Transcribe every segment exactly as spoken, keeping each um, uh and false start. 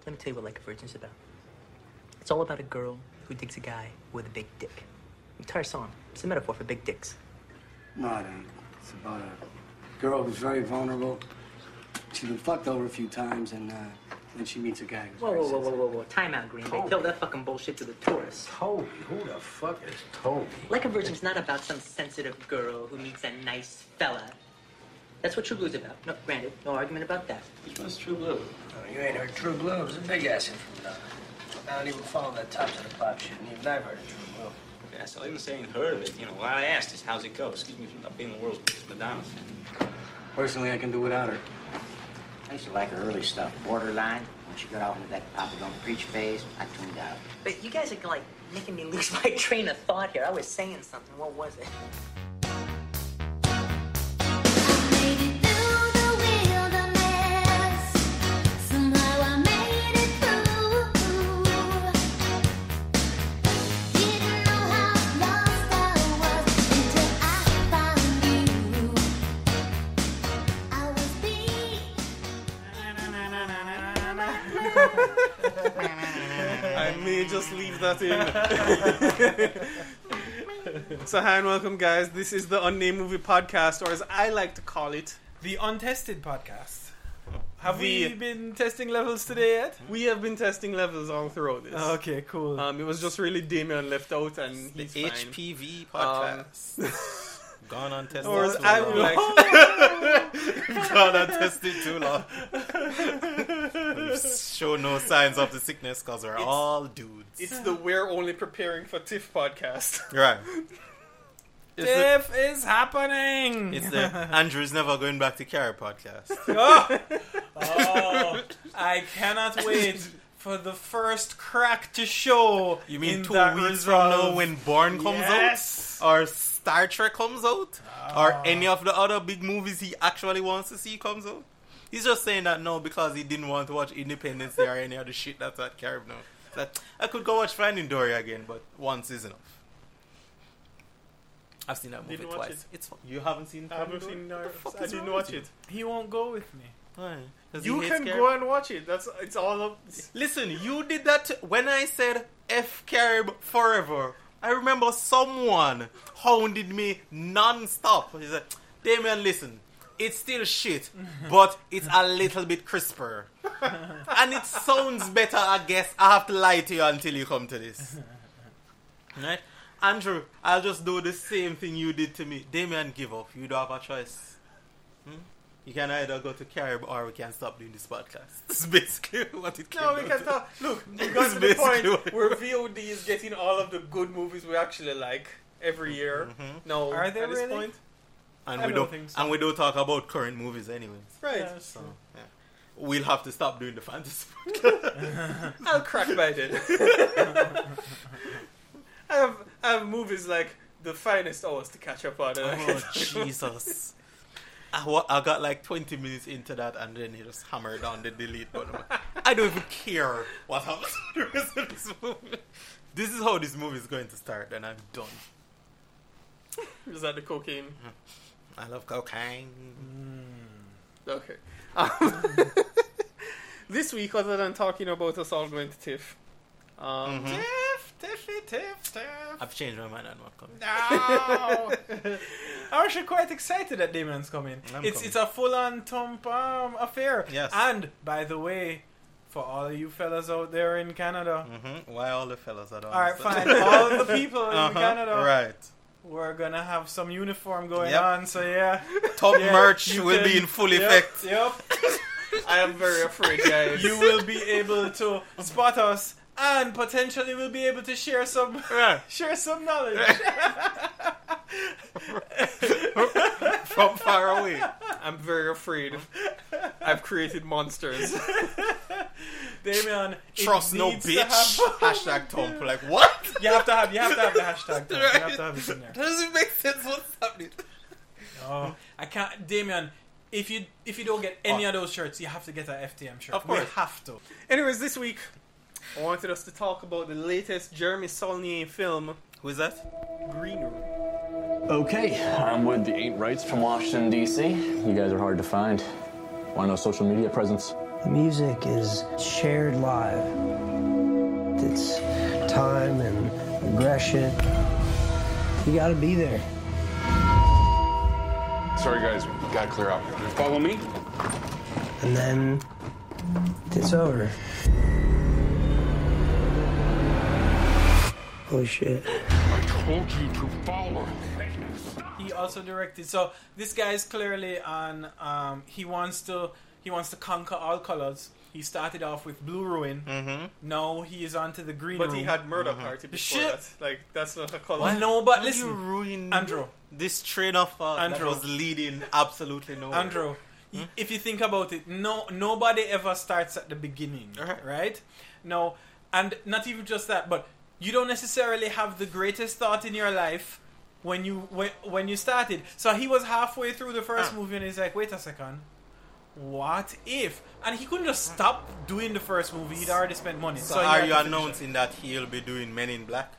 Let me tell you what Like a Virgin's about. It's all about a girl who digs a guy with a big dick. The entire song. It's a metaphor for big dicks. No, it ain't. It's about a girl who's very vulnerable. She's been fucked over a few times, and uh, then she meets a guy who's Whoa, very whoa, whoa, whoa, sensitive. whoa, whoa. Time out, Green Bay. Tell that fucking bullshit to the tourists. Toby, who the fuck is Toby? Like a Virgin's not about some sensitive girl who meets a nice fella. That's what True Blue's about. No, granted, no argument about that. Which one's True Blue? Oh, you ain't heard True Blue. It was a big ass in from down there. I don't even follow that top to the pop shit, and even I've heard of True Blue. Yeah, so I didn't say I ain't heard of it. You know, what I asked is, how's it go? Excuse me for not being the world's biggest Madonna fan. Personally, I can do without her. I used to like her early stuff. Borderline. When she got off into that Papa Don't Preach phase, I tuned out. But you guys are, like, making me lose my train of thought here. I was saying something. What was it? I may just leave that in. So hi and welcome, guys. This is the Unnamed Movie Podcast, or as I like to call it, the Untested Podcast. Have the, we been testing levels today yet? We have been testing levels all throughout this. Okay, cool. Um, it was just really Damien left out, and the he's H P V podcast. Um, Gone untested. Or as I would like, gone untested too long. Show no signs of the sickness because we're it's, all dudes. It's the We're Only Preparing for TIFF podcast. Right. TIFF the, is happening. It's the Andrew's Never Going Back to Carrie podcast. Oh. oh, I cannot wait for the first crack to show. You mean in two that weeks resolve. from now when Bourne comes yes. out? Or Star Trek comes out? Oh. Or any of the other big movies he actually wants to see comes out? He's just saying that no because he didn't want to watch Independence Day or any other shit that's at Carib now. That I could go watch Finding Dory again, but once is enough. I've seen that movie didn't twice. It. It's fun. You haven't seen I haven't Dory? seen Dory. I didn't watch it. He won't go with me. Why? You can Carib? Go and watch it. That's it's all up. Listen, you did that t- when I said F Carib forever. I remember someone hounded me non-stop. He said, Damien, listen, it's still shit, but it's a little bit crisper. And it sounds better, I guess. I have to lie to you until you come to this. Right? Andrew, I'll just do the same thing you did to me. Damien, give up. You don't have a choice. Hmm? You can either go to Carib or we can stop doing this podcast. That's basically what it came No, we can to. talk. Look, we got to the point where V O D is getting all of the good movies we actually like every year. Mm-hmm. No, are they at this really? point? And I we don't don't think so. And we don't talk about current movies anyways. Right. Yeah, so, yeah. We'll have to stop doing the fantasy. I'll crack by then. I have I have movies like The Finest Hours to catch up on. Oh Jesus. I, wa- I got like twenty minutes into that and then he just hammered on the delete button. I don't even care what happens to the rest of this movie. This is how this movie is going to start and I'm done. Is that the cocaine? I love cocaine. Mm. Okay. Um, this week, other than talking about us all going to TIFF, um, mm-hmm. TIFF, Tiffy, TIFF, TIFF. I've changed my mind. I'm not coming. No. I'm actually quite excited that Damien's coming. I'm it's coming. it's a full-on thump um, affair. Yes. And by the way, for all of you fellas out there in Canada, mm-hmm. Why all the fellas are all right, fine. All of the people in uh-huh. Canada, right? We're gonna have some uniform going yep. on. So yeah, top yeah, merch will can, be in full yep, effect. Yep. I am very afraid, guys. You will be able to spot us. And potentially we'll be able to share some share some knowledge from far away. I'm very afraid. I've created monsters. Damien, trust no bitch. Have... Hashtag Tom. Like what? You have to have you have to have the hashtag Tom. Right. You have to have it in there. Doesn't make sense what's happening. No, I can't, Damien. If you if you don't get any oh. of those shirts, you have to get an F T M shirt. Of course, we have to. Anyways, this week I wanted us to talk about the latest Jeremy Saulnier film. Who is that? Green Room. Okay, I'm with the Ain't Rights from Washington, D C You guys are hard to find. Want no social media presence? The music is shared live. It's time and aggression. You gotta be there. Sorry, guys, we gotta clear out. Follow me. And then it's over. Holy shit. I told you to follow. He also directed. So this guy is clearly on. Um, he wants to. He wants to conquer all colors. He started off with Blue Ruin. Mm-hmm. Now he is on to the Green But Room. he had Murder Mhm. Party before Shit. that. Like, that's not a color. Well, no, but Why listen, you ruin Andrew. this train of thought that Andrew. was leading absolutely nowhere. Andrew, y- if you think about it, no, nobody ever starts at the beginning, Right. right? No, and not even just that, but you don't necessarily have the greatest thought in your life when you when, when you started. So he was halfway through the first Ah. movie and he's like, wait a second, what if? And he couldn't just stop doing the first movie. He'd already spent money. So, So, he are had you to finish it. announcing that he'll be doing Men in Black?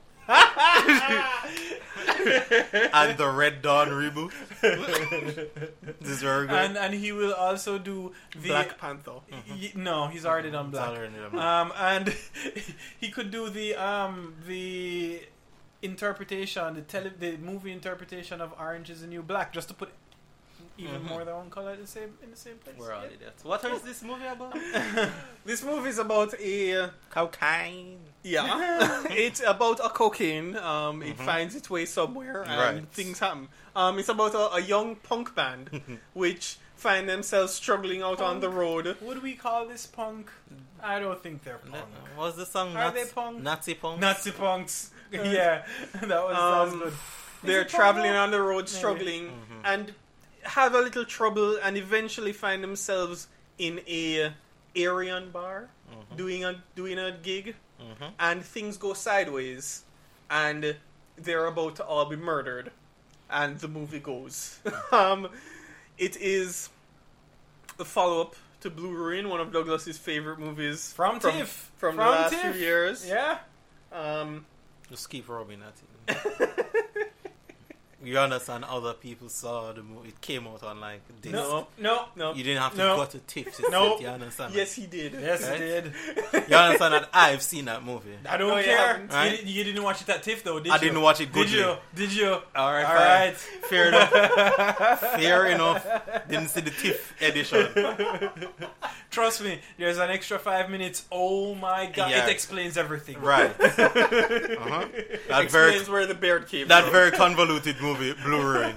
And the Red Dawn reboot? This is very good. And and he will also do the Black Panther. Y- no, he's already done It's Black. already done Black. Um, and he could do the um the interpretation, the tele, the movie interpretation of Orange Is the New Black, just to put even Mhm. more their own color in the same in the same place. We're all Yeah. idiots. What is this movie about? This movie is about a... Cocaine. Yeah. It's about a cocaine. Um, It Mhm. finds its way somewhere and Right. things happen. Um, It's about a, a young punk band which find themselves struggling out on the road. Would we call this punk? I don't think they're punk. What's the song? Are Nazi, they punk? Nazi punk? Nazi punks. Yeah, that was, that was Um, good. They're it punk traveling rock? on the road, Maybe. struggling, Mhm. and have a little trouble, and eventually find themselves in a Aryan bar Mhm. doing a doing a gig, Mhm. and things go sideways, and they're about to all be murdered, and the movie goes. um, it is a follow up to Blue Ruin, one of Douglas's favorite movies From from, TIFF. from, the From last TIFF. few years. Yeah. Um, Just keep rubbing at it. You understand other people saw the movie. It came out on like this. no, No. no. You didn't have to No. go to tips. to No. sit, You understand? Yes, he did. Yes, Right? it did. You understand that I've seen that movie. I don't No, you care. haven't. You, Right? di- you didn't watch it at TIFF though, did I you? didn't watch it Did goodly. you? Did you? All right, All fine. right. Fair enough. Fair enough. Didn't see the TIFF edition. Trust me, there's an extra five minutes. Oh my god, Yeah. it explains everything. Right. Uh-huh. That very Explains where the beard came that from. very convoluted movie, Blue Ruin.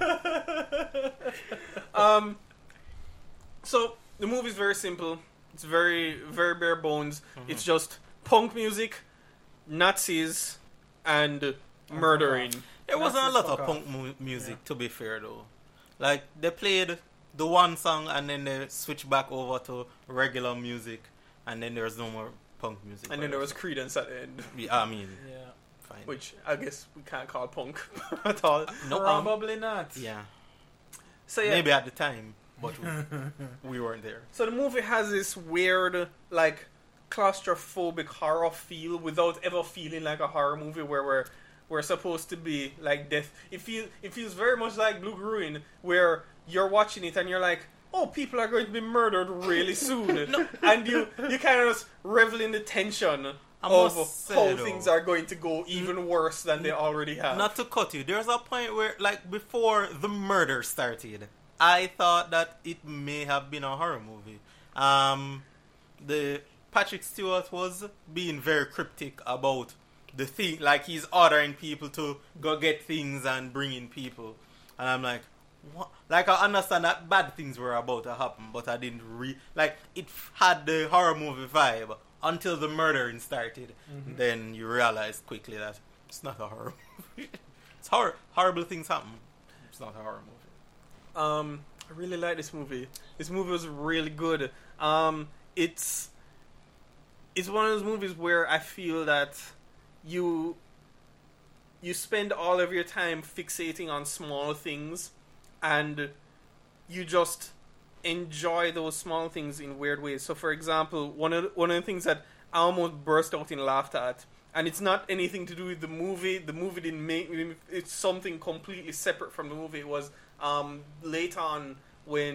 Um, so the movie's very simple. It's very, very bare bones. It's just punk music, Nazis, and murdering. There wasn't a That's lot the of fuck punk mu- music, to be fair, though. Like, they played the one song and then they switched back over to regular music, and then there's no more punk music. And then there was Creedence at the end, Yeah, I mean, Yeah. fine. which I guess we can't call punk at all. No, um, Probably not. yeah. So yeah, Maybe at the time, but we, we weren't there. so the movie has this weird, like, claustrophobic horror feel without ever feeling like a horror movie where we're we're supposed to be like death. It feels it feels very much like Blue Ruin, where you're watching it and you're like, oh, people are going to be murdered really soon, and you you kind of just revel in the tension I of must say, how though, things are going to go even worse than they already have. Not to cut you, there's a point where, like, before the murder started, I thought that it may have been a horror movie. Um, the Patrick Stewart was being very cryptic about the thing, like he's ordering people to go get things and bring in people, and I'm like, what? Like, I understand that bad things were about to happen, but I didn't re like it had the horror movie vibe until the murdering started. Mhm. Then you realize quickly that it's not a horror movie. It's hor- horrible things happen. It's not a horror movie. Um, I really like this movie. This movie was really good. Um, it's it's one of those movies where I feel that you you spend all of your time fixating on small things, and you just enjoy those small things in weird ways. So, for example, one of the, one of the things that I almost burst out in laughter at, and it's not anything to do with the movie. The movie didn't make me. It's something completely separate from the movie. It was um, late on when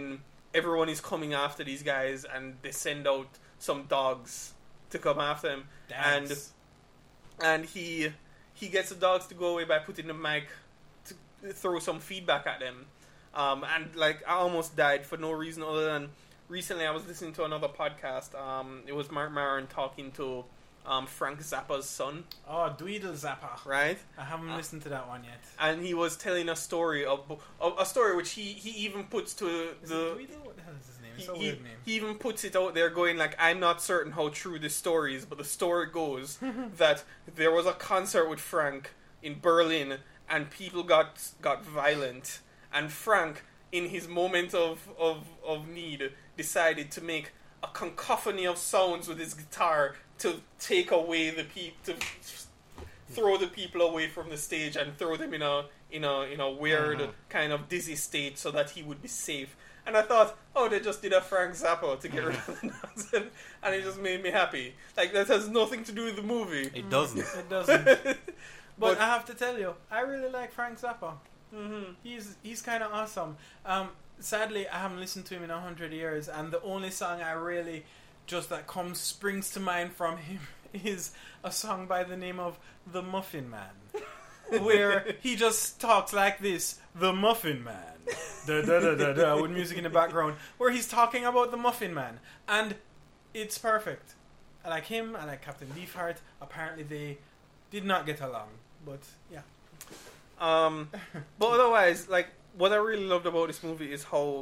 everyone is coming after these guys, and they send out some dogs to come after them, and Dance. and he he gets the dogs to go away by putting the mic to throw some feedback at them, um, and like I almost died for no reason other than recently I was listening to another podcast. Um, it was Mark Maron talking to um, Frank Zappa's son. Oh, Dweedle Zappa. Right? I haven't uh, listened to that one yet. And he was telling a story of, of a story which he, he even puts to is the. It Dweedle? What the hell is his name? It's he, a he, weird name. He even puts it out there, going like, "I'm not certain how true this story is, but the story goes that there was a concert with Frank in Berlin, and people got got violent, and Frank, in his moment of of of need, decided to make a cacophony of sounds with his guitar to take away the people, to throw the people away from the stage and throw them in a in a in a weird uh-huh. kind of dizzy state so that he would be safe." And I thought, oh, they just did a Frank Zappa to get rid of the nonsense, and it just made me happy. Like, that has nothing to do with the movie. It doesn't. It doesn't. but, but I have to tell you, I really like Frank Zappa. Mm-hmm. He's he's kind of awesome. Um, sadly, I haven't listened to him in a hundred years, and the only song I really just that comes springs to mind from him is a song by the name of The Muffin Man, where he just talks like this: "The Muffin Man," da da da da da, with music in the background, where he's talking about the Muffin Man, and it's perfect. I like him. I like Captain Beefheart. Apparently, they did not get along, but yeah. Um, but otherwise, like, what I really loved about this movie is how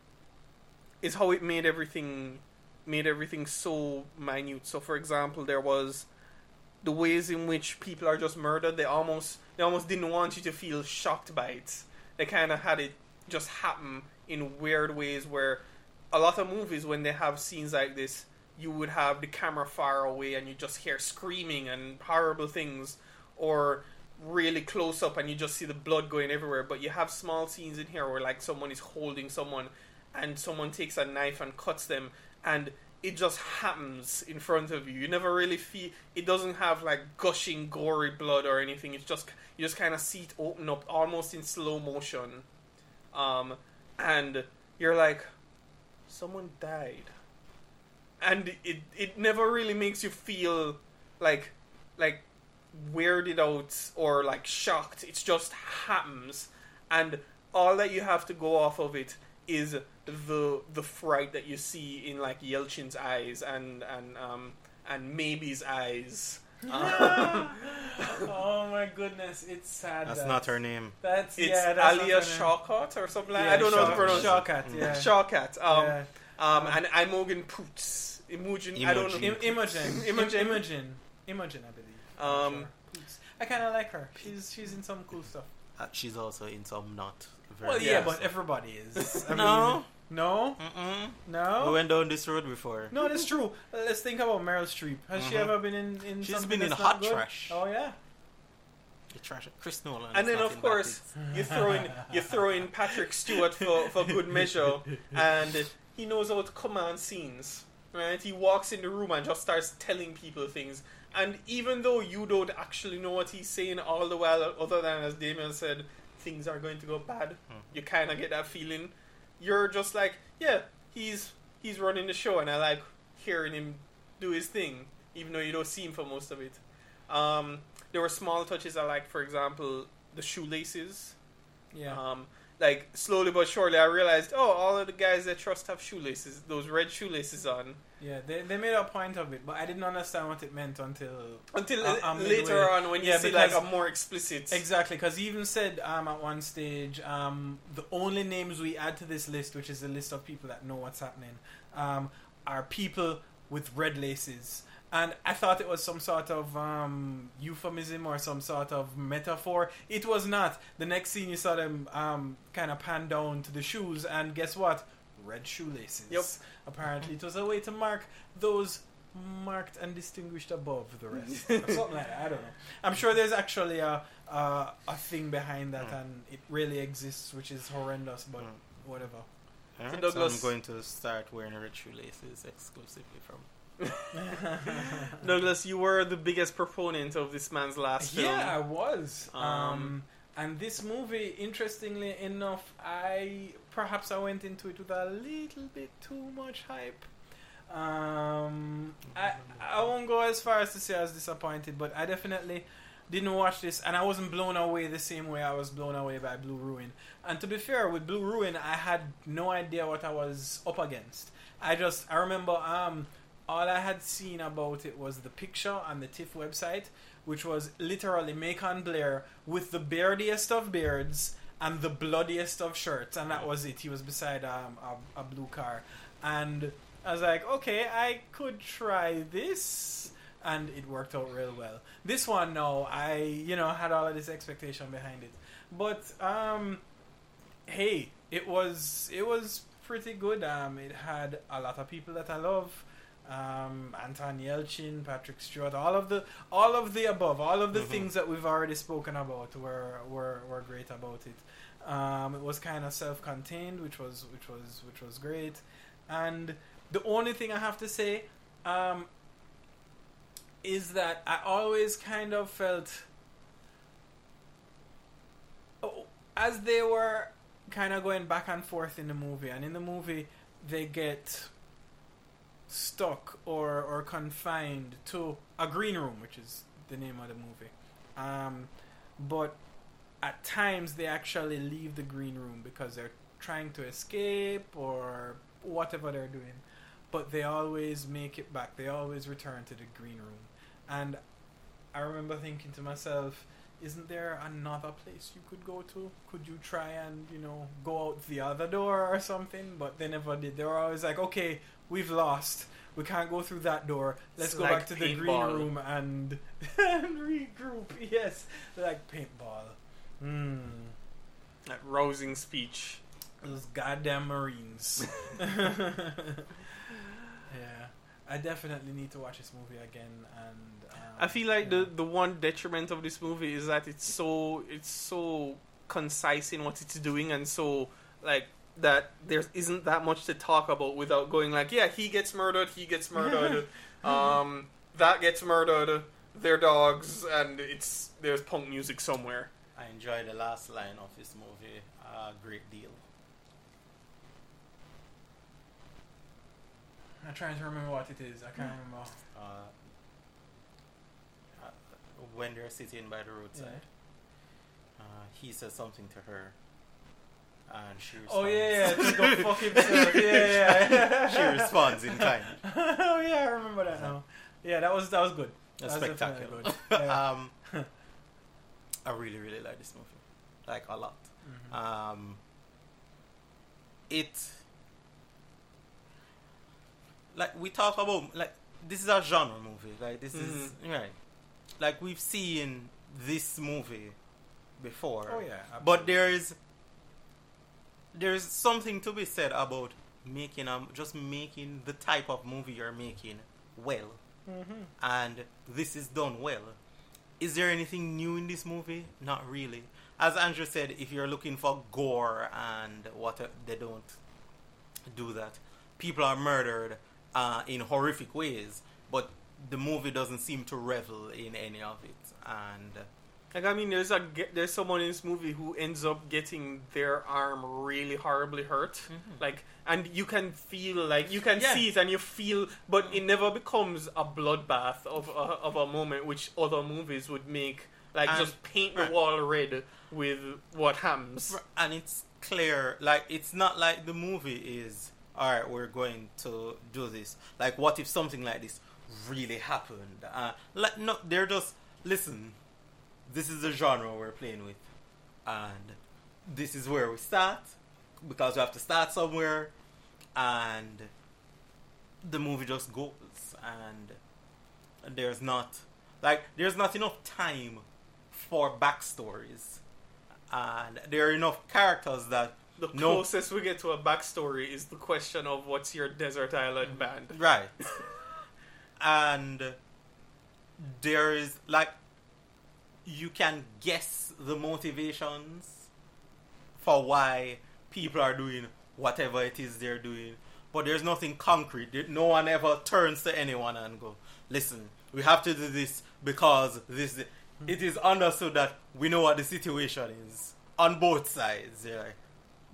is how it made everything made everything so minute. So, for example, there was the ways in which people are just murdered. They almost they almost didn't want you to feel shocked by it. They kind of had it just happen in weird ways. Where a lot of movies, when they have scenes like this, you would have the camera far away and you just hear screaming and horrible things, or really close up and you just see the blood going everywhere. But you have small scenes in here where like someone is holding someone and someone takes a knife and cuts them, and it just happens in front of you. You never really feel it. Doesn't have like gushing gory blood or anything. It's just you just kind of see it open up almost in slow motion, um, and you're like, someone died, and it it never really makes you feel like like weirded out or like shocked. It just happens, and all that you have to go off of it is the the fright that you see in like Yelchin's eyes and and um and Maybe's eyes. Um, oh my goodness, it's sad. That's that, not her name. That's it's yeah, that's Alia Shawkat or something like yeah, I don't know Shaw, how to pronounce it. Shawkat, yeah. Shawkat. Um, yeah. um, and Imogen Poots. Imogen. I don't know. Im- Imogen. Imogen. Imogen. Imogen, I believe. Um, sure. I kind of like her. She's she's in some cool stuff. Uh, she's also in some not. Very Well, yeah, Yes. but everybody is. I No. mean, no, Mm-mm. no. We went down this road before. No, that's true. Uh, Let's think about Meryl Streep. Has she Mhm. ever been in? in She's something been in that's Hot not good? Trash. Oh yeah. You trash it. Chris Nolan. And is then not of in course Bad you throw in you throw in Patrick Stewart for, for good measure, and he knows how to command scenes. Right? He walks in the room and just starts telling people things. And even though you don't actually know what he's saying all the while, other than as Damien said, things are going to go bad, Hmm. you kind of get that feeling. You're just like, yeah, he's he's running the show, and I like hearing him do his thing, even though you don't see him for most of it. Um, there were small touches I liked, for example, the shoelaces. Yeah. Um, like, slowly but surely, I realized, oh, all of the guys that trust have shoelaces, those red shoelaces on. Yeah, they they made a point of it, but I didn't understand what it meant until Until uh, uh, later midway. on, when you Yeah, see like a because- more explicit. Exactly, because he even said um, at one stage, um, the only names we add to this list, which is a list of people that know what's happening, um, are people with red laces. And I thought it was some sort of um, euphemism or some sort of metaphor. It was not. The next scene, you saw them um, kind of pan down to the shoes, and guess what? Red shoelaces. Yep. Apparently, it was a way to mark those marked and distinguished above the rest. Or something like that. I don't know. I'm sure there's actually a a, a thing behind that, Mm. and it really exists, which is horrendous, but Mm. whatever. Alright, So so Douglas- I'm going to start wearing red shoelaces exclusively from. Douglas, you were the biggest proponent of this man's last film. Yeah, I was. Um, Um, and this movie, interestingly enough, I perhaps I went into it with a little bit too much hype. Um, I I won't go as far as to say I was disappointed, but I definitely didn't watch this, and I wasn't blown away the same way I was blown away by Blue Ruin. And to be fair, with Blue Ruin, I had no idea what I was up against. I just, I remember um, all I had seen about it was the picture on the TIFF website, which was literally Macon Blair with the beardiest of beards and the bloodiest of shirts, and that was it. He was beside um, a, a blue car. And I was like, okay, I could try this. And it worked out real well. This one, no, I, you know, had all of this expectation behind it. But, um, hey, it was, it was pretty good. Um, it had a lot of people that I love. Um, Anton Yelchin, Patrick Stewart, all of the, all of the above, all of the mm-hmm. things that we've already spoken about were, were, were great about it. Um, it was kind of self-contained, which was, which was, which was great. And the only thing I have to say, um, is that I always kind of felt, oh, as they were kind of going back and forth in the movie, and in the movie they get stuck or, or confined to a green room, which is the name of the movie. Um, but at times they actually leave the green room because they're trying to escape or whatever they're doing. But they always make it back. They always return to the green room. And I remember thinking to myself, isn't there another place you could go to? Could you try and, you know, go out the other door or something? But they never did. They were always like, okay, we've lost. We can't go through that door. Let's it's go like back to the green paintball. room and, and regroup. Yes, like paintball. Mm. That rousing speech. Those goddamn Marines. Yeah, I definitely need to watch this movie again. And um, I feel like yeah. the the one detriment of this movie is that it's so it's so concise in what it's doing, and so like that there isn't that much to talk about without going like, yeah, he gets murdered, he gets murdered, um, that gets murdered, they're dogs, and it's there's punk music somewhere. I enjoyed the last line of this movie a great deal. I'm trying to remember what it is. I can't remember. Uh, uh, when they're sitting by the roadside, yeah. uh, he says something to her, and she responds. Oh yeah, yeah, just go fuck himself. Yeah, yeah, yeah. She responds in kind. Oh yeah, I remember that now. Yeah, that was that was good. That's that was spectacular. Good. Yeah. um, I really, really like this movie, like a lot. Mm-hmm. Um, it. Like we talk about, like this is a genre movie. Like this mm-hmm. is right. Like we've seen this movie before. Oh yeah, absolutely. But there's there's something to be said about making um just making the type of movie you're making well, mm-hmm. and this is done well. Is there anything new in this movie? Not really. As Andrew said, if you're looking for gore and what, they don't do that. People are murdered uh, in horrific ways, but the movie doesn't seem to revel in any of it. And like, I mean, there's a there's someone in this movie who ends up getting their arm really horribly hurt, mm-hmm. like, and you can feel like you can yeah. see it, and you feel, but it never becomes a bloodbath of a, of a moment which other movies would make, like and, just paint the right. wall red with what happens. And it's clear, like it's not like the movie is, all right, we're going to do this. Like, what if something like this really happened? Uh, like, no, they're just, listen, this is the genre we're playing with, and this is where we start, because we have to start somewhere, and the movie just goes, and there's not, like, there's not enough time for backstories, and there are enough characters that the no, closest we get to a backstory is the question of what's your desert island band, right? And there is, like, you can guess the motivations for why people are doing whatever it is they're doing, but there's nothing concrete. No one ever turns to anyone and go, listen, we have to do this because this. It is understood that we know what the situation is on both sides. They're like,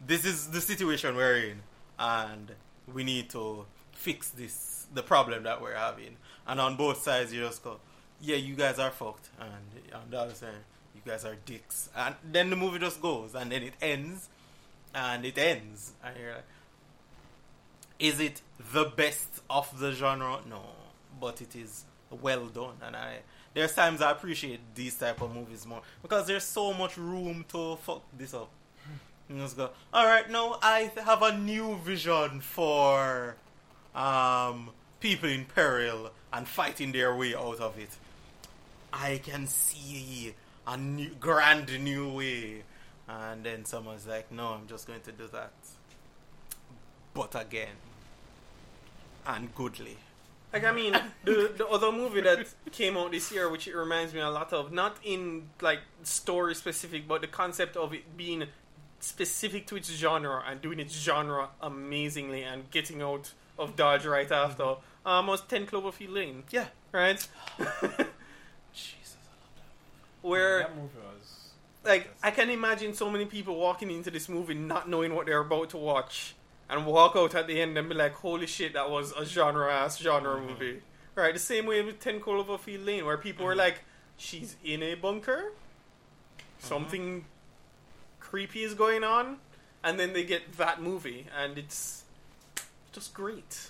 this is the situation we're in, and we need to fix this, the problem that we're having. And on both sides, you just go, yeah, you guys are fucked, and on the other side, you guys are dicks. And then the movie just goes, and then it ends, and it ends, and you're like, is it the best of the genre? No, but it is well done, and I there's times I appreciate these type of movies more because there's so much room to fuck this up. You just go, all right, now I have a new vision for um, people in peril and fighting their way out of it. I can see a new, grand new way, and then someone's like, no, I'm just going to do that, but again, and goodly. Like, I mean, the the other movie that came out this year, which it reminds me a lot of, not in, like, story specific, but the concept of it being specific to its genre and doing its genre amazingly and getting out of Dodge right after, um, was ten Cloverfield Lane. Yeah. Right? Jesus, I love that movie. Where, That movie was... like, I can imagine so many people walking into this movie not knowing what they're about to watch and walk out at the end and be like, holy shit, that was a genre-ass genre Mm-hmm. movie. Right? The same way with ten Cloverfield Lane, where people Mm-hmm. were like, she's in a bunker? Something creepy is going on? And then they get that movie, and it's just great.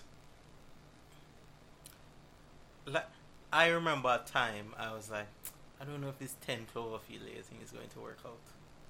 Like, I remember a time I was like, I don't know if this ten Cloverfield Lane thing is going to work out.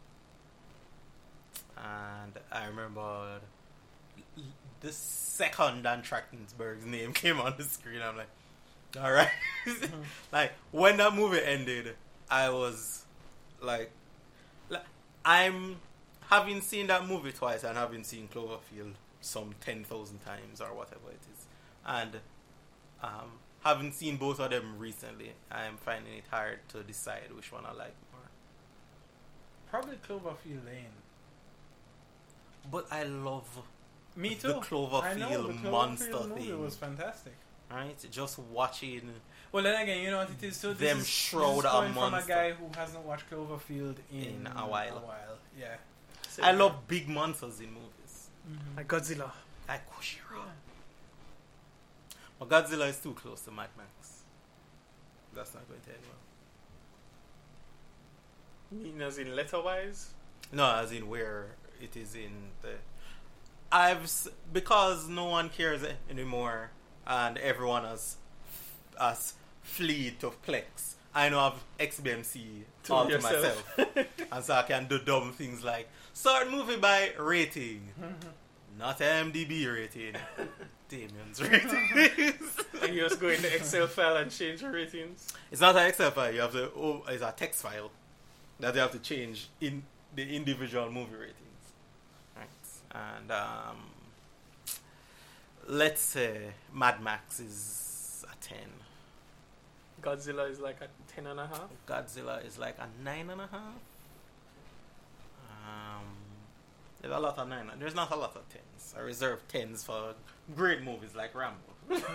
And I remember the second Dan Trachtenberg's name came on the screen. I'm like, all right. Like, when that movie ended, I was like, like, I'm having seen that movie twice and having seen Cloverfield some ten thousand times or whatever it is. And um, having seen both of them recently, I'm finding it hard to decide which one I like more. Probably Cloverfield Lane. But I love Me too. the Cloverfield, I know, the Cloverfield monster movie thing. was fantastic. Right? Just watching Well, then again, you know what it is too? This them is, shroud this is a coming from a monster. guy who hasn't watched Cloverfield in, In a while. A while. Yeah. I love big monsters in movies. Like Godzilla. Like Gojira. But Godzilla is too close to Mad Max. That's not going to end well. You mean as in letter-wise? No, as in where it is in the... I've... s- Because no one cares anymore and everyone has, has fleed to Plex, I know I've X B M C To all to yourself. myself. And so I can do dumb things like start movie by rating. Not M D B rating. Damien's ratings. And you just go in the Excel file and change your ratings? It's not an Excel file. You have to. Oh, it's a text file that you have to change in the individual movie ratings. Right. And um, let's say Mad Max is a ten. Godzilla is like a ten and a half. Godzilla is like a nine and a half. Um, there's a lot of nine. There's not a lot of tens. I reserve tens for great movies like Rambo.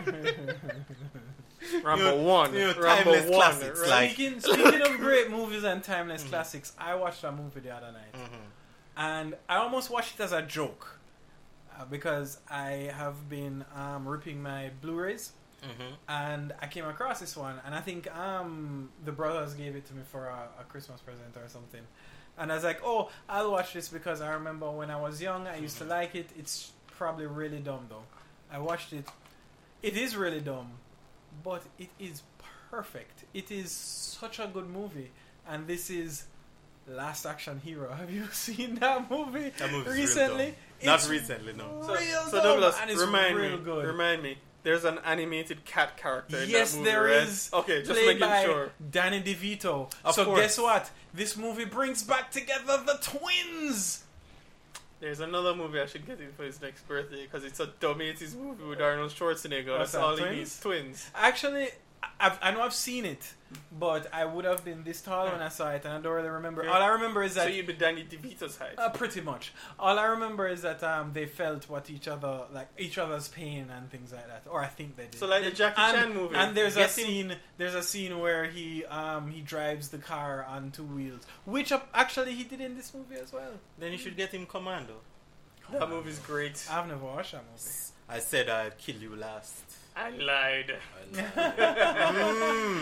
Rambo You know- one. you know, Rambo timeless one. classics Right? like- Speaking, speaking of great movies and timeless classics, I watched a movie the other night. Mhm. And I almost watched it as a joke. Uh, because I have been um, ripping my Blu-rays. Mhm. And I came across this one, and I think um, the brothers gave it to me for a, a Christmas present or something. And I was like, oh, I'll watch this because I remember when I was young, I used to like it. It's probably really dumb, though. I watched it. It is really dumb, but it is perfect. It is such a good movie. And this is Last Action Hero. Have you seen that movie That movie's real recently? dumb. Not It's recently, no. So, real so dumb, Douglas, and it's remind real me. good. Remind me. There's an animated cat character in Yes, that movie, there right? is. Okay, just played making by sure. Danny DeVito. Of so course. guess what? This movie brings back together the twins. There's another movie I should get in for his next birthday because it's a dumb eighties movie with Arnold Schwarzenegger. What's That's that, all Twins? he needs. Twins. Actually, I I've, I know I've seen it, but I would have been this tall when I saw it, and I don't really remember. Yeah. All I remember is that So you'd be Danny DeVito's height. uh, pretty much. All I remember is that um, they felt what each other like each other's pain and things like that, or I think they did. So like the Jackie and, Chan movie. and there's a Get him- scene. There's a scene where he um, he drives the car on two wheels, which uh, actually he did in this movie as well. Then you should get him Commando. That movie's great. I've never watched that movie. I said I'd kill you last. I lied. mm.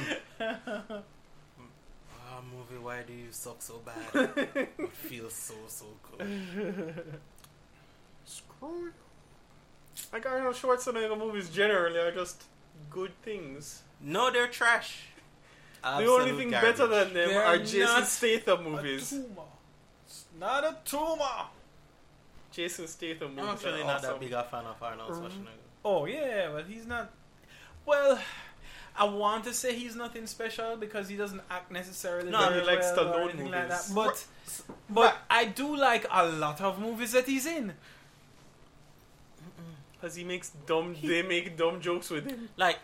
Oh, movie, why do you suck so bad? It feels so, so good. Screw you. Like Arnold Schwarzenegger movies generally are just good things. No, they're trash. the Absolute only thing garbage. better than them They're are Jason not Statham movies. A tumor. It's not a tumor. Jason Statham I'm movies actually are not awesome. that big a fan of Arnold Schwarzenegger. Oh yeah, well he's not. Well, I want to say he's nothing special because he doesn't act necessarily No, very he likes well or Stallone anything like that. movies. But but I do like a lot of movies that he's in. Because he makes dumb, they make dumb jokes with him. Like,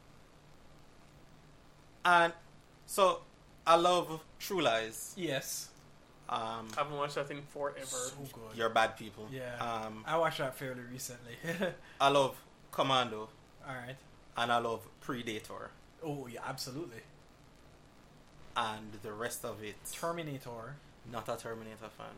and so I love True Lies. Yes. Um, I haven't watched that thing forever. So good. You're bad people. Yeah. Um, I watched that fairly recently. I love Commando. All right. And I love Predator. Oh yeah, absolutely. And the rest of it. Terminator. Not a Terminator fan.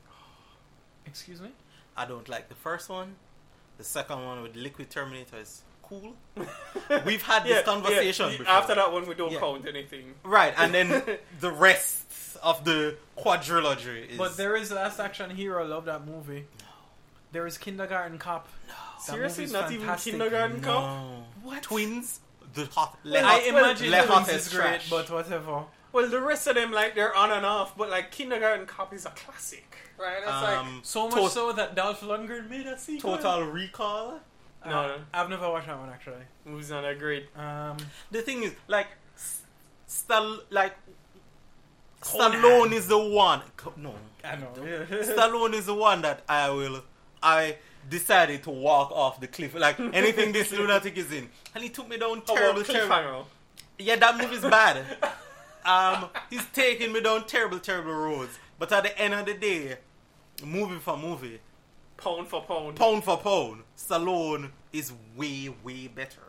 Excuse me? I don't like the first one. The second one with Liquid Terminator is cool. We've had this Yeah, conversation yeah. before. After that one, we don't Yeah. count anything. Right, and then the rest of the quadrilogy is... But there is Last Action Hero. I love that movie. No. There is Kindergarten Cop. No. Seriously? Not even Kindergarten Cop? No. What? Twins? The hot... Well, le- I imagine le Twins hottest is great, trash. but whatever. Well, the rest of them, like, they're on and off, but, like, Kindergarten Cop is a classic, right? That's like... Um, So much to- so that Dolph Lundgren made a sequel. Total Recall? Uh, No, no. I've never watched that one, actually. Movie's not that great. Um, The thing is, like, Stall... Like... Conan. Stallone is the one... Co- No. I know. Stallone is the one that I will... I decided to walk off the cliff. Like, anything this lunatic is in. And he took me down How terrible, about terrible... Cliffhanger? Yeah, that movie's bad. um, he's taking me down terrible, terrible roads. But at the end of the day, movie for movie, Pound for pound. pound for pound, Stallone is way, way better.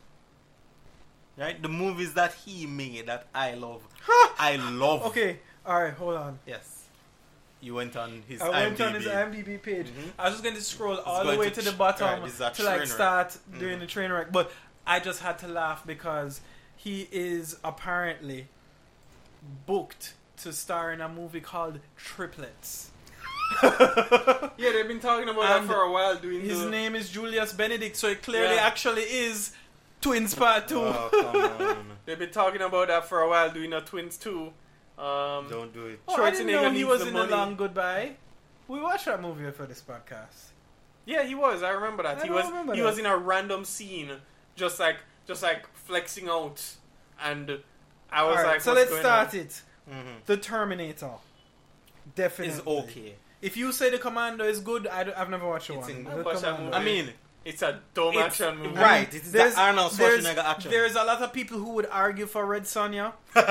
Right? The movies that he made that I love, I love. Okay, alright, hold on. Yes. You went on his I went I M D B. on his IMDb page. Mhm. I was just going to scroll all the going way to to the tr- bottom right, this is a to like train start wreck. doing Mhm. the train wreck, but I just had to laugh because he is apparently booked to star in a movie called Triplets. Yeah, they've been talking about And that for a while. Doing His the... name is Julius Benedict, so it clearly Yeah. actually is Twins Part two. Oh, come on. They've been talking about that for a while, doing a Twins two. Um, Don't do it. Oh, I didn't know Schwarzenegger he needs was the in money. A Long Goodbye. We watched that movie for this podcast. Yeah, he was. I remember that. I he don't was. remember he that. was in a random scene, just like, just like flexing out, and I was Alright, like, so what's let's going start on? it. Mm-hmm. The Terminator. Definitely. It's okay. If you say The Commando is good, I have never watched It's one. in- The I've watched that Commando. I mean, It's a dumb It's- action movie. right. It's There's- the Arnold there's- Schwarzenegger action. There's a lot of people who would argue for Red Sonja,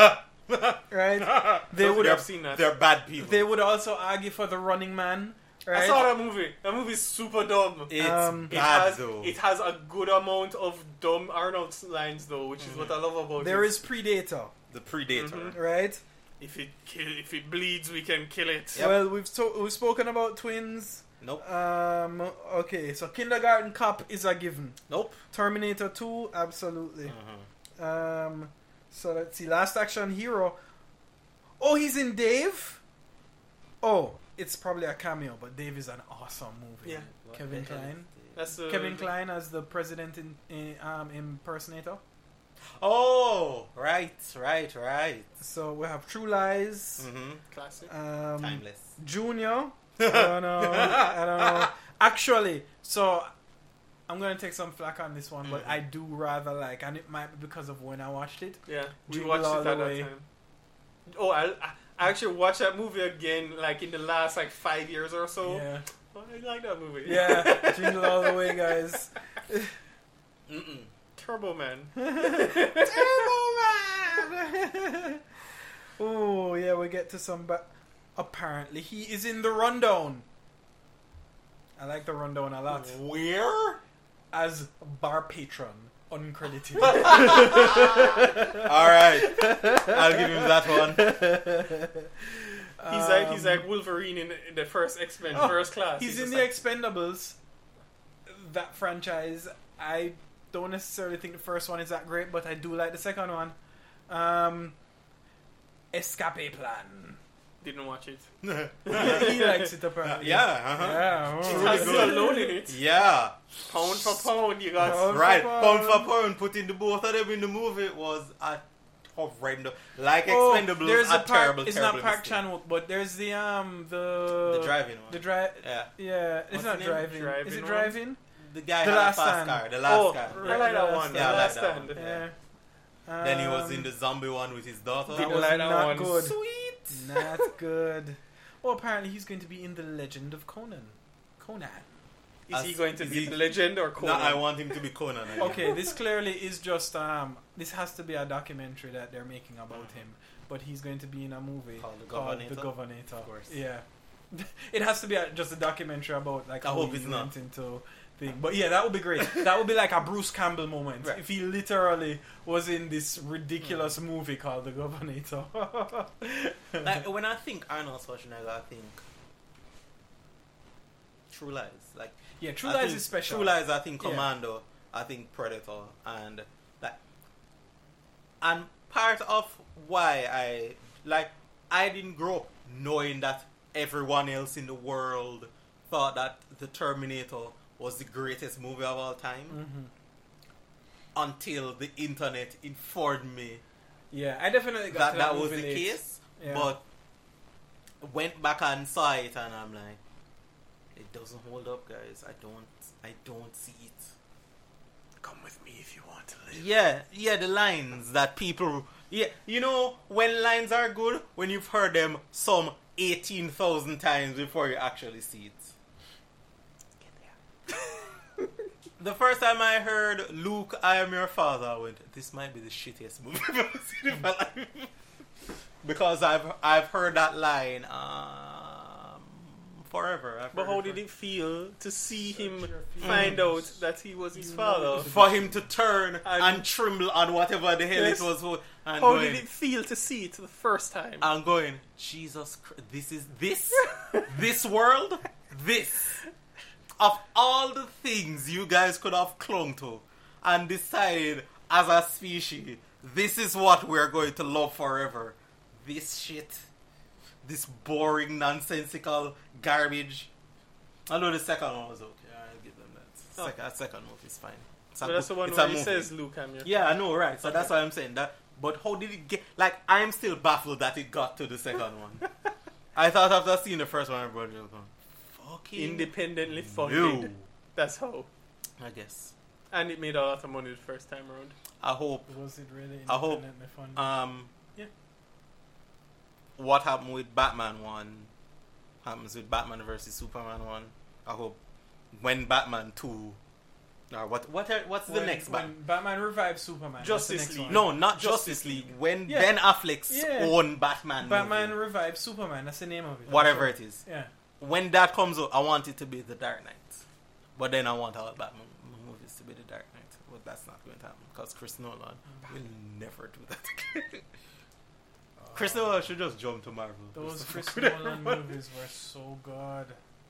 right? They Don't would think I've seen that. They're bad people. They would also argue for The Running Man, right? I saw that movie. That movie's super dumb. It's Um, It bad has, though. it has a good amount of dumb Arnold lines though, which is what I love about There it. is Predator, the Predator. Mhm. right? If it kill, if it bleeds, we can kill it. Yep. Well, we've to- we've spoken about Twins. Nope. Um. Okay, so Kindergarten Cop is a given. Nope. Terminator two, absolutely. Mhm. Um. So let's see. Last Action Hero. Oh, he's in Dave. Oh, it's probably a cameo, but Dave is an awesome movie. Yeah. What Kevin the hell Kline. is this? That's the Kevin Kline as the president in, in um impersonator. Oh, right, right, right. So we have True Lies. Mm-hmm. classic. Um, Timeless. Junior. I don't know. I don't know. Actually, so I'm gonna take some flack on this one, but Mhm. I do rather like, and it might be because of when I watched it. Yeah, we Jingle watched All it the at that Way. time. Oh, I, I actually watched that movie again, like in the last like five years or so. Yeah. Oh, I like that movie. Yeah. Jingle all the way, guys. Mm-mm. Turbo Man. Turbo Oh, yeah, we get to some... But apparently he is in the rundown. I like the rundown a lot. Where? As bar patron, uncredited. Alright. I'll give him that one. He's like he's like Wolverine in, in the first X-Men Oh, first class. He's, in just the like, Expendables. That franchise, I don't necessarily think the first one is that great, but I do like the second one. Um, Escape Plan. Didn't watch it. he likes it apparently. Yeah, uh-huh. Yeah, It oh, has really good. Stallone in it. Yeah. Pound for pound, you got. Pound for Right. pound. Pound for pound, putting the both of them in the movie was a horrendous. Like Oh, Expendables, there's a a park, terrible, it's terrible not Park mistake. Chan-wook, but there's the um the The driving one. The drive. Yeah. Yeah, it's What's not the name? driving. Driving Is it one? driving? The guy The had Last a fast Stand. car. The last Oh, car. I like that one. Yeah, The I last like that stand. one. Yeah. Then he was Um, in the zombie one with his daughter. That Didn't was like that not one. good. Sweet. Not good. Well, apparently he's going to be in the Legend of Conan. Conan. Is he As- going to is be he- the legend or No, Conan? I want him to be Conan. again. Okay, this clearly is just um. This has to be a documentary that they're making about him, but he's going to be in a movie Called The called Governator? The Governator. Of course. Yeah. It has to be a, just a documentary about like I how hope he it's went not. into thing. But yeah, that would be great. That would be like a Bruce Campbell moment Right. if he literally was in this ridiculous movie called The Governator. Like when I think Arnold Schwarzenegger, I think True Lies. Like yeah, True I Lies think is special. True Lies, I think Yeah. Commando, I think Predator, and like, and part of why I like I didn't grow up knowing that everyone else in the world thought that The Terminator was the greatest movie of all time Mhm. until the internet informed me Yeah, I definitely got that to that that was movie the late. case. Yeah. But went back and saw it, and I'm like, it doesn't hold up, guys. I don't, I don't see it. Come with me if you want to live. Yeah, yeah, the lines that people, yeah, you know, when lines are good, when you've heard them some eighteen thousand times before you actually see it. The first time I heard Luke, I am your father, I went, this might be the shittiest movie I've ever seen in my life. Because I've I've heard that line um, forever. I've But heard how it did for- it feel to see him your find out that he was his father? for him to turn And- and, tremble on whatever the hell Yes. it was? And How going, did it feel to see it the first time? I'm going, Jesus Christ, this is this? This world? This? Of all the things you guys could have clung to and decided as a species, this is what we're going to love forever. This shit. This boring, nonsensical garbage. I know the second one was okay. I'll give them that. Oh. Second, second movie is fine. It's a But that's good- the one it's where a he movie. says, Luke, I'm your Yeah, I know, right. So that's why I'm saying that. But how did it get... Like, I'm still baffled that it got to the second one. I thought after seeing the first one, everybody was going, fucking... independently funded. No. That's how. I guess. And it made a lot of money the first time around. I hope... Was it really I hope... independently funded? Um... Yeah. What happened with Batman one happens with Batman versus Superman one. I hope when Batman two... Or what? What? Are, what's the When- next when Batman? Batman revives Superman. Justice that's the next League. one. No, not Justice Justice League. League. When Yeah. Ben Affleck's Yeah. own Batman Batman movie. revives Superman. That's the name of it. Whatever it is. Yeah. When that comes out, I want it to be The Dark Knight. But then I want all Batman movies to be The Dark Knight. But that's not going to happen because Chris Nolan will never do that again. Chris Nolan should just jump to Marvel. Those Just Chris fuck with Nolan everybody. movies were so good.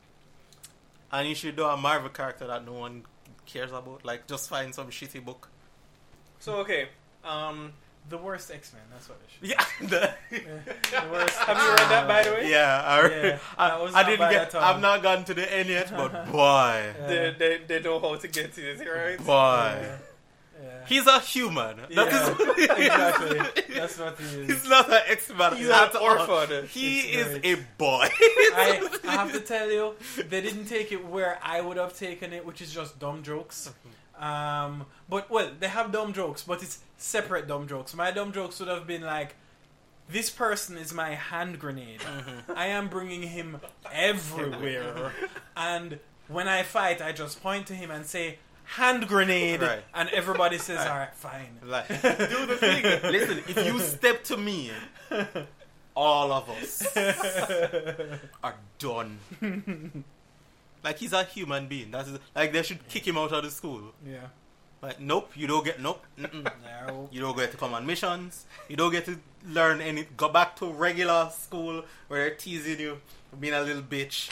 And you should do a Marvel character that no one cares about. Like, just find some shitty book. So, okay. Um, The worst X-Men. That's what it should. Yeah. the- Yeah. The worst. have you read that, by the way? yeah. I, Yeah, I, that was I not didn't bad get... at all. I've not gotten to the end yet, but boy. They, they, they know how to get to it, right? Boy. Yeah. Yeah. He's a human. That Yeah, is- exactly. That's what he is. He's not an X-Man. He's at an all. orphan. He It's is great. a boy. I, I have to tell you, they didn't take it where I would have taken it, which is just dumb jokes. Um, but well, they have dumb jokes, but it's separate dumb jokes. My dumb jokes would have been like, "This person is my hand grenade. I am bringing him everywhere, and when I fight, I just point to him and say, hand grenade, Right. and everybody says, Right. all right, fine. Like, do the thing. Listen, if you step to me, all of us are done. Like, he's a human being. That's like they should kick him out of the school. Yeah. Like, nope, you don't get nope. Mm-mm. No. You don't get to come on missions. You don't get to learn any. Go back to regular school where they're teasing you for being a little bitch.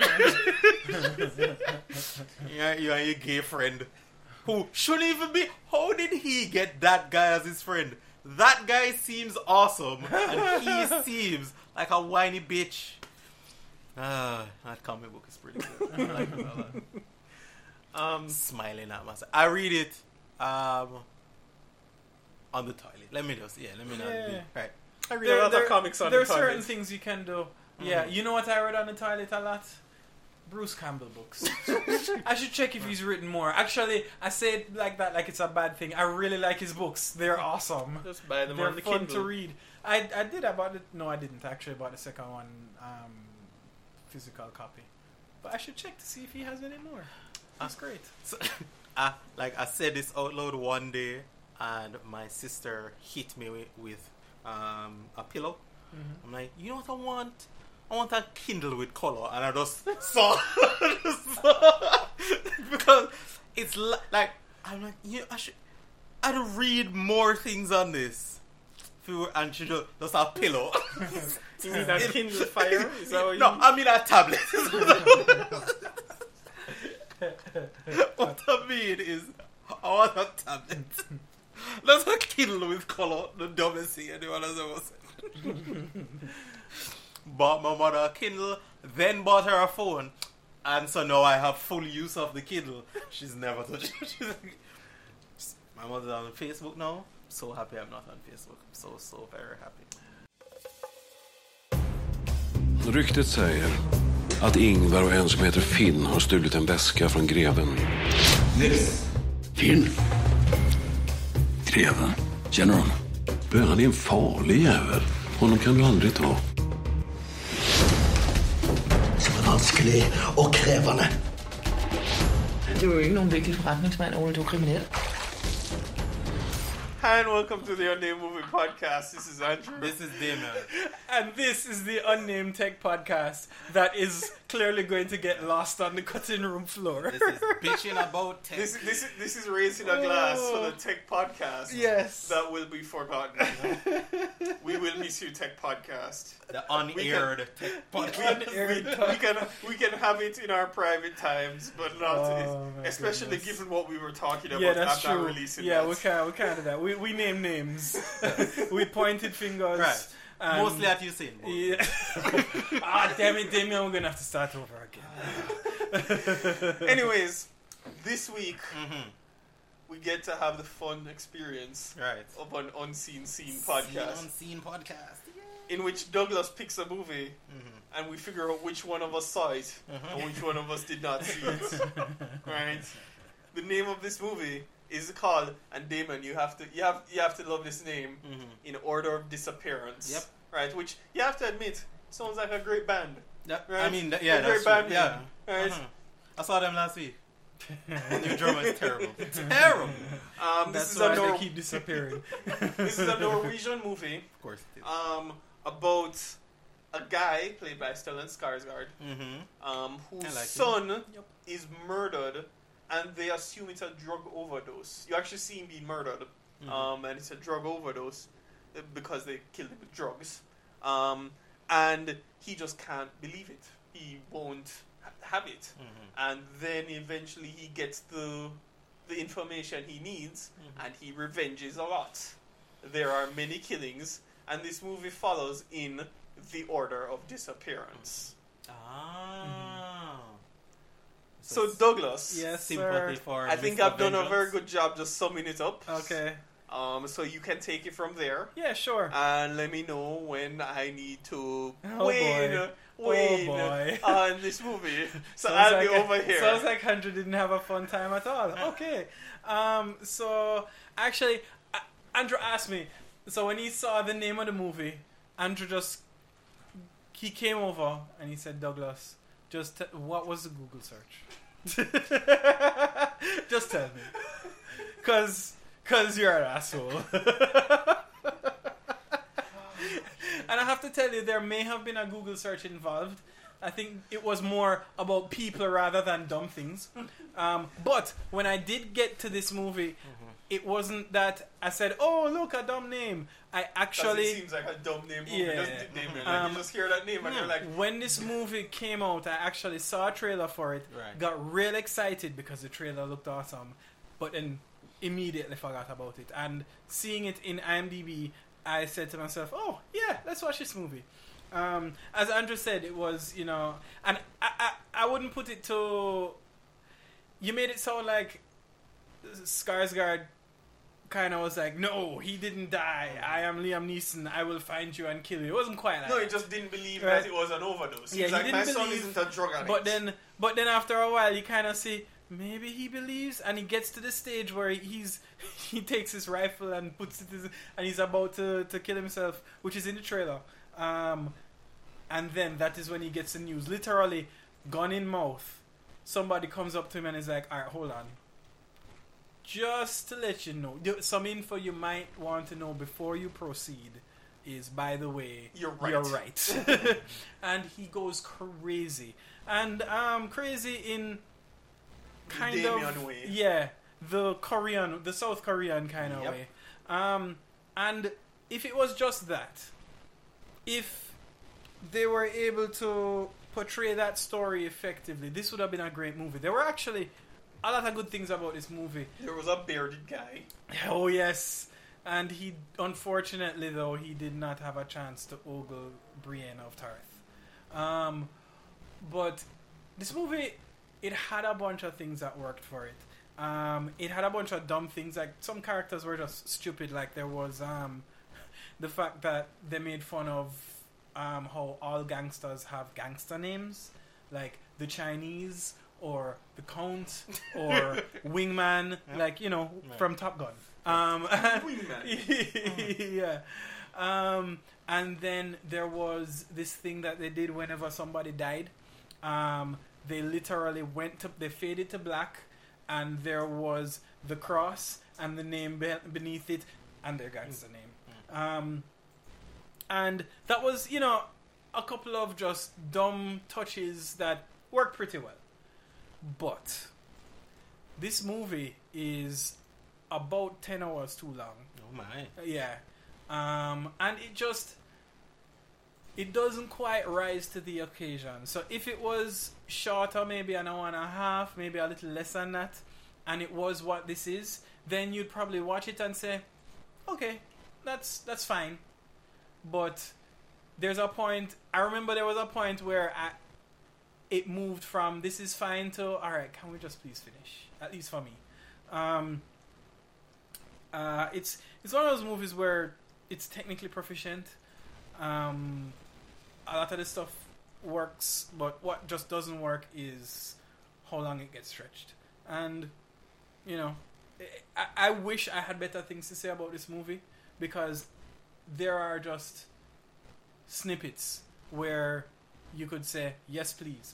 Yeah, you and your gay friend who shouldn't even be. How did he get that guy as his friend? That guy seems awesome, and he seems like a whiny bitch. Ah, that comic book is pretty good. I like it a lot. Um, smiling at myself. I read it um, on the toilet. Let me just, yeah, let me not Yeah. be. Right. I read a lot of comics on There the are certain toilet. things you can do. Yeah, Mhm. you know what I read on the toilet a lot? Bruce Campbell books. I should check if he's written more. Actually, I say it like that, like it's a bad thing. I really like his books. They're awesome. Just buy them They're on the fun Kindle. to read. I I did. I bought it. No, I didn't. Actually, I bought the second one, um, physical copy. But I should check to see if he has any more. That's great. So, I, like I said this out loud one day, and my sister hit me with, with um, a pillow. Mhm. I'm like, you know what I want? I want a Kindle with color, and I just saw because it's li- like I'm like, you know, I should I'd read more things on this. If you were- And she just, just a pillow. You mean a Kindle Fire? Is that what you No, mean? I mean a tablet. What I mean is, I want a tablet. That's a Kindle with color, the dumbest thing anyone has ever said. Bought my mother a Kindle, then bought her a phone, and so now I have full use of the Kindle. She's never touched it. She's like, my mother's on Facebook now. So happy I'm not on Facebook. I'm so, so very happy. Ryktet säger att Ingvar och en som heter Finn har stulit en väska från greven. Yes. Finn. Greven. Känner hon? Du, han är en farlig jävel. Honom kan du aldrig ta. Så vanskelig og krævende. Det er jo ikke nogen vigtig forretningsmand, Ole. Du er kriminel. Hi and welcome to the Unnamed Movie Podcast. This is Andrew. This is Damon. And this is the Unnamed Tech Podcast that is clearly going to get lost on the cutting room floor. This is bitching about tech. This, this, this is raising a glass for the Tech Podcast. Yes. That will be forgotten. We will miss you, Tech Podcast. The unaired tech We, podcast. we, we, can, we can have it in our private times, but not, Oh, my especially goodness. given what we were talking about Yeah, that's after true. releasing Yeah, that. we can't, we can't do that. We, we name names. We pointed fingers. Right. and- Mostly at Usain Bolt. Yeah. Ah, damn it, Damien, we're going to have to start over again. Anyways, this week Mm-hmm. we get to have the fun experience Right. of an Unseen Scene podcast, Unseen podcast. in which Douglas picks a movie Mm-hmm. and we figure out which one of us saw it Mhm. and which one of us did not see it. Right? The name of this movie is called, and Damon, you have to you have you have to love this name, Mhm. in order of disappearance. Yep. Right, which you have to admit sounds like a great band. Yeah, Right? I mean, th- yeah, A that's great true. band Yeah. name, right? Mhm. I saw them last week. New drummer is terrible. Terrible. Um, this That's is why a Nor- they keep disappearing. this is a Norwegian movie. Of course it is. Um, about a guy played by Stellan Skarsgård, Mm-hmm. um, whose I like it. son is murdered, and they assume it's a drug overdose. You actually see him being murdered, Mhm. um, and it's a drug overdose uh, because they killed him with drugs. Um, and he just can't believe it. He won't ha- have it, Mhm. and then eventually he gets the the information he needs, Mhm. and he revenges a lot. There are many killings, and this movie follows in the order of disappearance. Ah. So, it's Douglas, Yes, sympathy sir. for I think Mister I've done a Vengeance. very good job just summing it up. Okay. Um, so you can take it from there, Yeah, sure. and let me know when I need to Oh, wane, boy. wane Oh, boy. on this movie. So Sounds I'll be like- over here. Sounds like Andrew didn't have a fun time at all. Okay. Um. So actually, uh, Andrew asked me. So when he saw the name of the movie, Andrew just he came over and he said, "Douglas, just t- what was the Google search?" Just tell me. Cause, cause you're an asshole. And I have to tell you, there may have been a Google search involved. I think it was more about people rather than dumb things. Um, but when I did get to this movie, mm-hmm. it wasn't that I said, "Oh, look, a dumb name." I actually it seems like a dumb name movie. Yeah. Doesn't it, like, um, you just hear that name and you're like, when this movie came out, I actually saw a trailer for it. Right. Got real excited because the trailer looked awesome, but then immediately forgot about it. And seeing it in IMDb, I said to myself, "Oh yeah, let's watch this movie." Um, as Andrew said, it was, you know, and I, I, I wouldn't put it to. You made it sound like Skarsgård kind of was like, "No, he didn't die. I am Liam Neeson. I will find you and kill you." It wasn't quite like no, that. he just didn't believe Right. that it was an overdose. Yeah, He's he like, didn't my son believe- isn't a drug addict. But then, but then after a while, you kind of see maybe he believes, and he gets to the stage where he's he takes his rifle and puts it, in, and he's about to, to kill himself, which is in the trailer. Um, and then that is when he gets the news, literally gun in mouth. Somebody comes up to him and is like, "All right, hold on. Just to let you know, some info you might want to know before you proceed is, by the way, You're right." You're right." And he goes crazy, and um, crazy in kind Damien of way. yeah, the Korean, the South Korean kind of Yep. way. Um, and if it was just that, if they were able to portray that story effectively, this would have been a great movie. There were actually a lot of good things about this movie. There was a bearded guy. Oh yes, and he unfortunately though he did not have a chance to ogle Brienne of Tarth. Um, but this movie, it had a bunch of things that worked for it. Um, it had a bunch of dumb things, like some characters were just stupid. Like there was um, the fact that they made fun of um, how all gangsters have gangster names, like the Chinese or the Count or Wingman, Yeah. like, you know, Right. from Top Gun. Um, Wingman. yeah. Um, and then there was this thing that they did whenever somebody died. Um, they literally went to, they faded to black, and there was the cross and the name be- beneath it, and their gangster name. Um, and that was, you know, a couple of just dumb touches that worked pretty well. But this movie is about ten hours too long. Oh my. Yeah. Um, and it just, it doesn't quite rise to the occasion. So if it was shorter, maybe an hour and a half, maybe a little less than that, and it was what this is, then you'd probably watch it and say, okay, that's that's fine. But there's a point, I remember there was a point where I, it moved from this is fine to, alright, can we just please finish? At least for me. Um, uh, it's it's one of those movies where it's technically proficient. Um, a lot of the stuff works, but what just doesn't work is how long it gets stretched. And, you know, I, I wish I had better things to say about this movie, because there are just snippets where you could say, yes, please,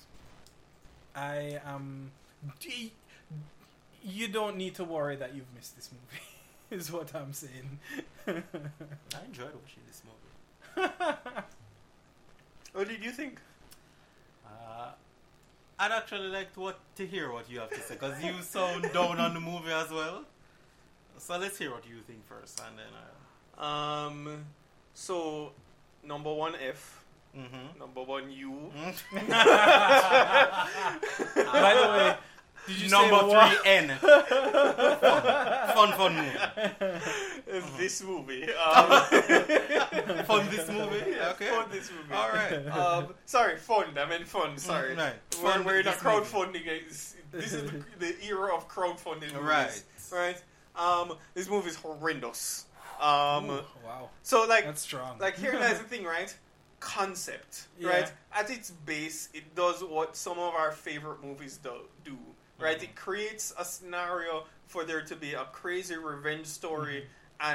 but I am... Um, you don't need to worry that you've missed this movie, is what I'm saying. I enjoyed watching this movie. What did you think? Uh, I'd actually like to, what, to hear what you have to say, because you sound down on the movie as well. So let's hear what you think first, and then I... Um, so, number one F. Mm-hmm. Number one U. By the way, did you number say three what? N. Fun, fun, fun movie. Is this movie? Um, Fun this movie. Okay. Fun this movie. All right. Um, sorry, fun. I meant fun. Sorry. Right. We're, Fun we're in a this movie. crowdfunding. It's- This is the, the era of crowdfunding movies. Right. Right. Um, this movie is horrendous. Um, Ooh, wow. So like, That's strong. Like here lies the thing, right? Concept, Yeah. right? At its base, it does what some of our favorite movies do. do right? Mm-hmm. It creates a scenario for there to be a crazy revenge story, Mm-hmm. and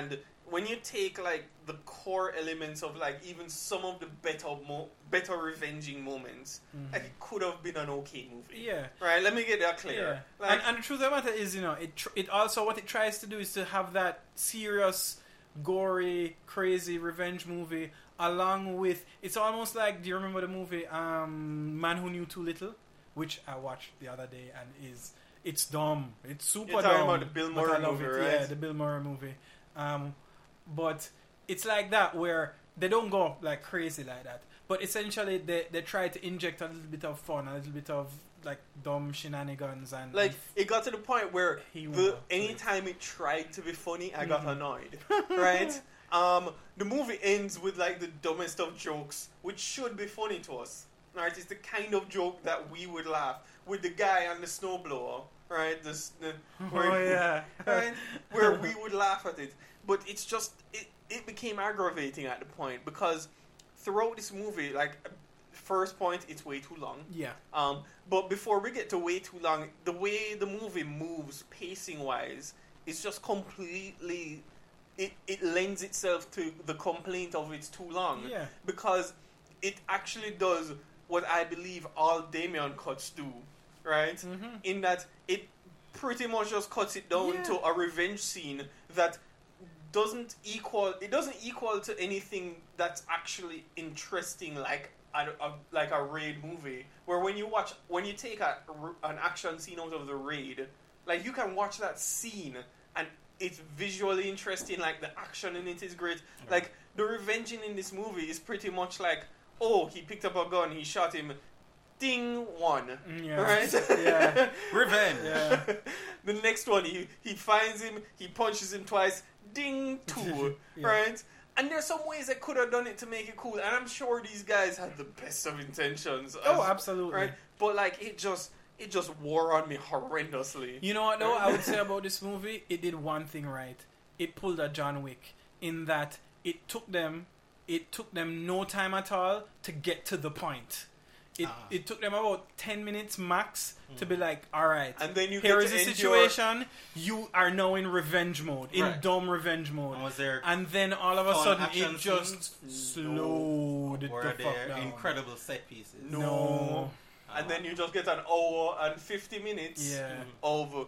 when you take like the core elements of like even some of the better mo- better revenging moments, Mhm. like it could have been an okay movie. Yeah. Right. Let me get that clear. Yeah. Like, and, and the truth of the matter is, you know, it tr- it also what it tries to do is to have that serious, gory, crazy revenge movie along with. It's almost like, do you remember the movie um, Man Who Knew Too Little, which I watched the other day and is it's dumb. It's super You're talking dumb. about the Bill but I Murray love movie, it. right? Yeah, the Bill Murray movie. Um, but it's like that where they don't go like crazy like that. But essentially, they they try to inject a little bit of fun, a little bit of like dumb shenanigans and like it got to the point where Humor. the anytime it tried to be funny, I got Mhm. annoyed. Right? Um, the movie ends with like the dumbest of jokes, which should be funny to us. Right? It's the kind of joke that we would laugh with the guy on the snowblower. Right? This, the, where, Oh, yeah. right? Where we would laugh at it, but it's just it. It became aggravating at the point because throughout this movie, like first point, it's way too long. Yeah. Um, but before we get to way too long, the way the movie moves, pacing wise, is just completely. It it lends itself to the complaint of it's too long. Yeah. Because it actually does what I believe all Damien cuts do, right? Mhm. In that it pretty much just cuts it down Yeah. to a revenge scene that doesn't equal. It doesn't equal to anything that's actually interesting, like a, a like a raid movie. Where when you watch, when you take a, an action scene out of the raid, like you can watch that scene and it's visually interesting. Like the action in it is great. Like the revenging in this movie is pretty much like, oh, he picked up a gun, he shot him. Ding, one. Yeah. Right? Yeah. Revenge. Yeah. The next one, he, he finds him, he punches him twice. Ding, two. Yeah. Right? And there's some ways they could have done it to make it cool. And I'm sure these guys had the best of intentions. Oh, as- absolutely. Right? But like, it just, it just wore on me horrendously. You know what though? I would say about this movie, it did one thing right. It pulled a John Wick in that it took them, it took them no time at all to get to the point. It Ah. it took them about ten minutes max to be like, all right, And then you here get is to the endure- situation. You are now in revenge mode, in Right. dumb revenge mode. And was there And then all of a fun sudden, action it just scenes? slowed it Were the fuck there down. incredible set pieces? No. No. And then you just get an hour and fifty minutes Yeah. of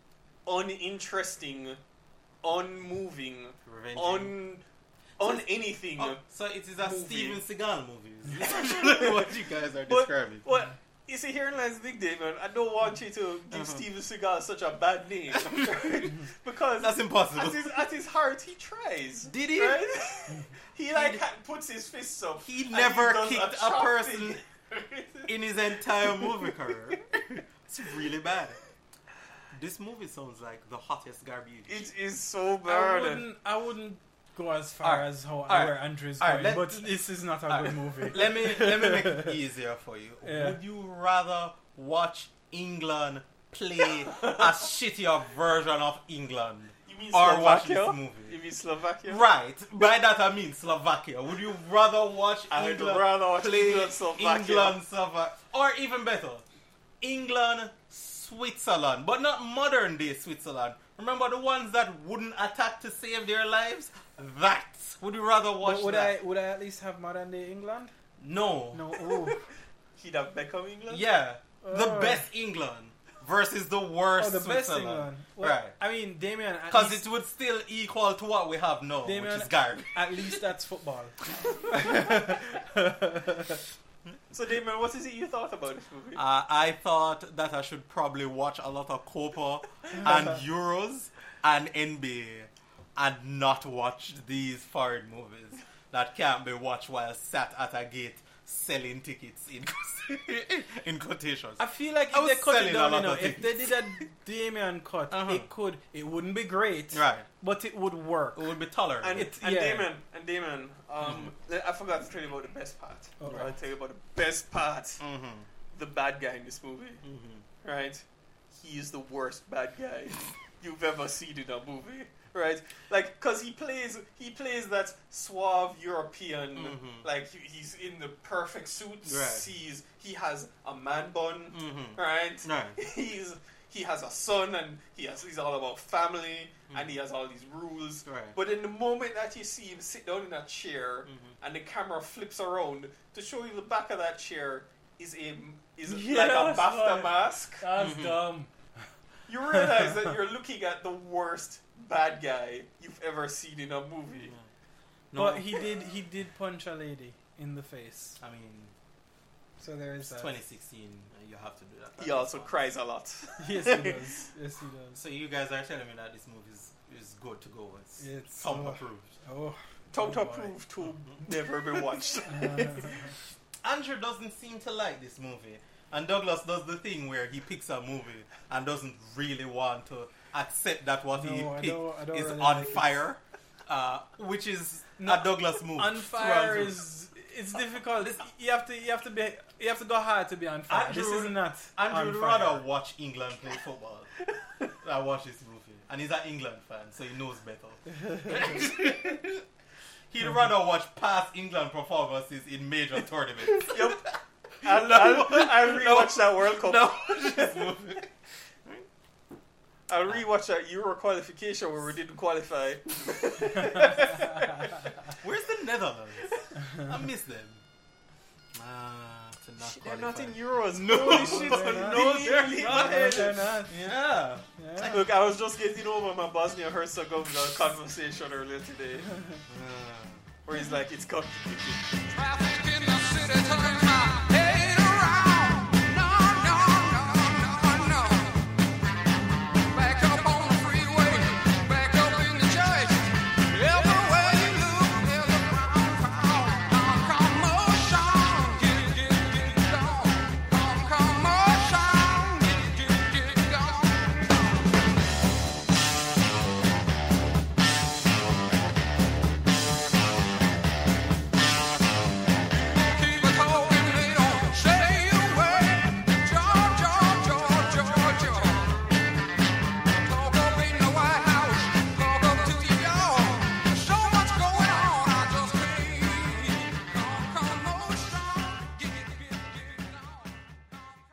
uninteresting, unmoving, Revenging. un, un anything. Oh, so it is a movie. Steven Seagal movie. Is essentially what you guys are But, describing. what you see here in Let's Dig, David, I don't want you to give Uh-huh. Steven Seagal such a bad name. Right? Because That's impossible. At his, at his heart, he tries. Did he? Right? he like ha- puts his fists up. He and never does kicked a chop person thing. in his entire movie career. It's really bad. This movie sounds like the hottest garbage. It is so I bad. wouldn't, I wouldn't go as far Alright. as how Alright. where Andrew is Alright, going, let- but this is not a Alright. good movie. Let me let me make it easier for you. Yeah. Would you rather watch England play a shittier version of England, You mean or watch Slovakia? this movie? You mean Slovakia? Right. By that I mean Slovakia. Would you rather watch I'd England rather watch play England, Slovakia. England, Slovakia, or even better, England, Switzerland, but not modern day Switzerland. Remember the ones that wouldn't attack to save their lives? That. Would you rather watch But would that? I would I at least have modern day England? No. No. Oh. He'd have Beckham England? Yeah. The Oh. best England versus the worst Oh, the best Switzerland. England. Well, Right. I mean, Damien. at Because least- it would still equal to what we have now, Damien, which is garbage. At least that's football. So, Damon, what is it you thought about this movie? Uh, I thought that I should probably watch a lot of Copa and Euros and N B A and not watch these foreign movies that can't be watched while sat at a gate selling tickets in in quotations. I feel like I if was they cut selling it a down, you lot know, of if they tickets. did a Damien cut, Uh-huh. it could, it wouldn't be great, Right. but it would work. It would be tolerable. And, It- and yeah. Damon, and Damon, um, I forgot to tell you about the best part. Oh. I'll tell you about the best part. Mhm. The bad guy in this movie, Mhm. right? He is the worst bad guy you've ever seen in a movie, right? Like, cause he plays, he plays that suave European, Mhm. like he- he's in the perfect suit. Right. He's he has a man bun, Mhm. right? Right. He's he has a son and he has he's all about family mm. and he has all these rules. Right. But in the moment that you see him sit down in that chair mm-hmm. and the camera flips around to show you the back of that chair is a is Yeah, like a that's BAFTA right. mask. That's Mm-hmm. dumb. You realize that you're looking at the worst bad guy you've ever seen in a movie. No. But he did he did punch a lady in the face. I mean, So there is it's that. twenty sixteen. uh, You have to do that. He also cries a lot. Yes, he does. Yes, he does. So you guys are telling me that this movie is, is good to go. It's, It's thumb oh, approved. Oh, Tom oh to boy. prove to never be watched. Andrew doesn't seem to like this movie, and Douglas does the thing where he picks a movie and doesn't really want to accept that what No, he I picked don't- I don't is really on like it. fire, uh, which is No, a Douglas move. On fire Through is it's difficult. It's, you have to you have to be you have to go hard to be on fire. Andrew, this is not. Andrew on would fire. rather watch England play football than watch this movie, and he's an England fan, so he knows better. He'd rather watch past England performances in major tournaments. Yep. I'll, I'll, I'll rewatch that World Cup. No, this movie. I'll rewatch that Euro qualification where we didn't qualify. Where's the Netherlands? I miss them. Ah, to not Shit, they're not qualify. in Euros. No, Holy shit. they're No, not. they're No, not. no, they're not. Yeah. Yeah. Look, I was just getting over my Bosnia Herzegovina conversation earlier today, Ah. where he's like, it's got to kick it. Traffic in the city turns high.